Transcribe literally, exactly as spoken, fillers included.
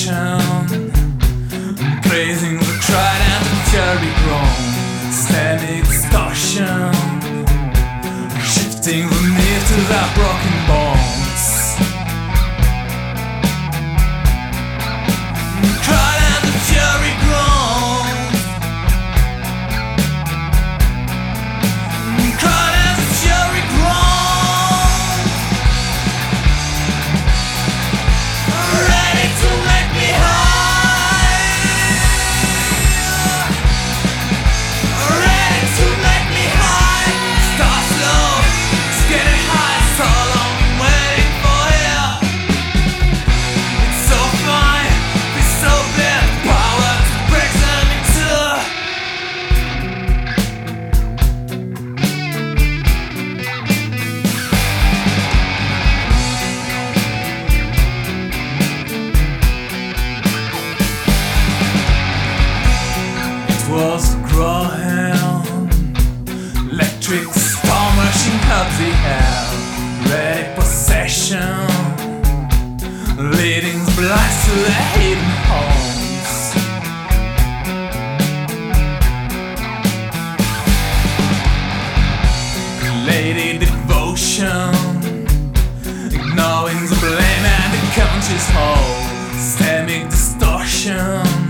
possession, praising the tried and the terribly grown, systemic distortion, shifting the near to their broken bones. Tried and the fury grown, cried and the fury grown, ready to make me high, ready to make me high. Start slow, it's getting high, so long been waiting for here. It's so fine, it's so bad, power to break them into. It was growing, electric storm rushing up the air, ready possession, leading the blind to their hidden homes. Lady devotion, ignoring the blame and the conscious whole, systemic distortion,